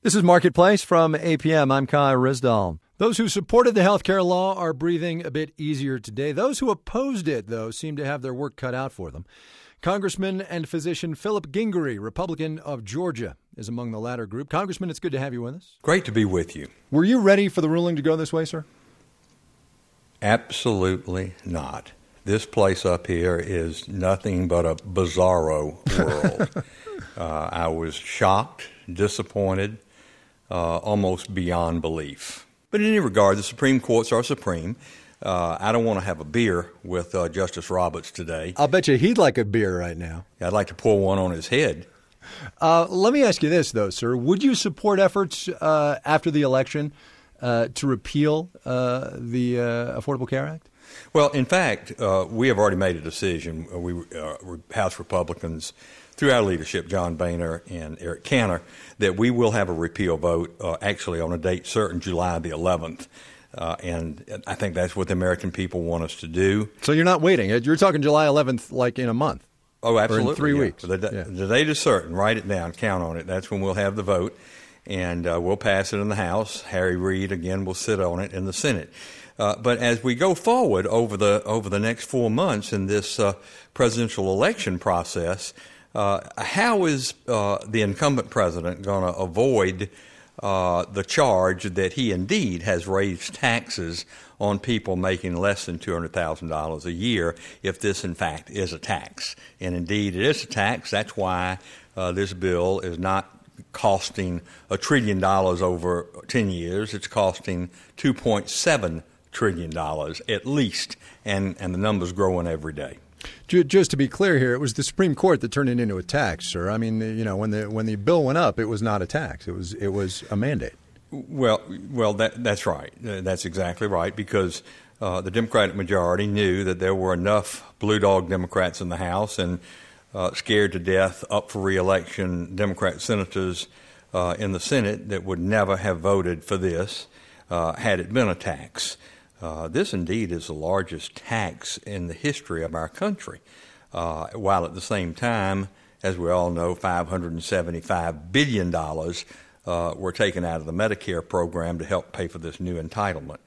This is Marketplace from APM. I'm Kai Risdall. Those who supported the health care law are breathing a bit easier today. Those who opposed it, though, seem to have their work cut out for them. Congressman and physician Philip Gingrey, Republican of Georgia, is among the latter group. Congressman, it's good to have you with us. Great to be with you. Were you ready for the ruling to go this way, sir? Absolutely not. This place up here is nothing but a bizarro world. I was shocked, disappointed, almost beyond belief. But in any regard, the Supreme Courts are supreme. I don't want to have a beer with Justice Roberts today. I'll bet you he'd like a beer right now. I'd like to pour one on his head. Let me ask you this, though, sir. Would you support efforts after the election to repeal the Affordable Care Act? Well, in fact, we have already made a decision. We House Republicans, through our leadership, John Boehner and Eric Cantor, that we will have a repeal vote actually on a date certain, July the 11th. And I think that's what the American people want us to do. So you're not waiting. You're talking July 11th like in a month. Oh, absolutely. Or in 3 weeks. The date is certain. Write it down. Count on it. That's when we'll have the vote. And we'll pass it in the House. Harry Reid, again, will sit on it in the Senate. But as we go forward over the next 4 months in this presidential election process, how is the incumbent president going to avoid the charge that he indeed has raised taxes on people making less than $200,000 a year if this, in fact, is a tax? And indeed, it is a tax. That's why this bill is not costing $1 trillion over 10 years. It's costing $2.7 trillion at least, and the number's growing every day. Just to be clear here, it was the Supreme Court that turned it into a tax, sir. I mean, when the bill went up, it was not a tax. It was a mandate. Well, that's right. That's exactly right, because the Democratic majority knew that there were enough blue dog Democrats in the House and scared to death up for re-election Democrat senators in the Senate that would never have voted for this had it been a tax. This indeed is the largest tax in the history of our country, while at the same time, as we all know, $575 billion were taken out of the Medicare program to help pay for this new entitlement.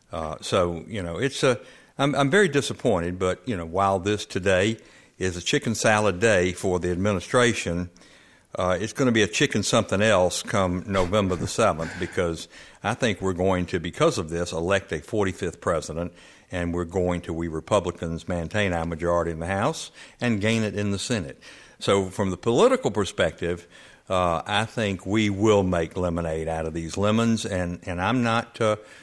So, it's I'm very disappointed, but, while this today is a chicken salad day for the administration, it's going to be a chicken something else come November the 7th, because I think we're going to, because of this, elect a 45th president, and we Republicans maintain our majority in the House and gain it in the Senate. So from the political perspective, I think we will make lemonade out of these lemons, and I'm not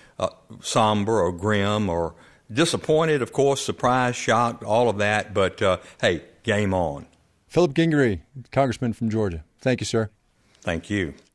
somber or grim or disappointed, of course, surprised, shocked, all of that, but hey, game on. Philip Gingrey, Congressman from Georgia. Thank you, sir. Thank you.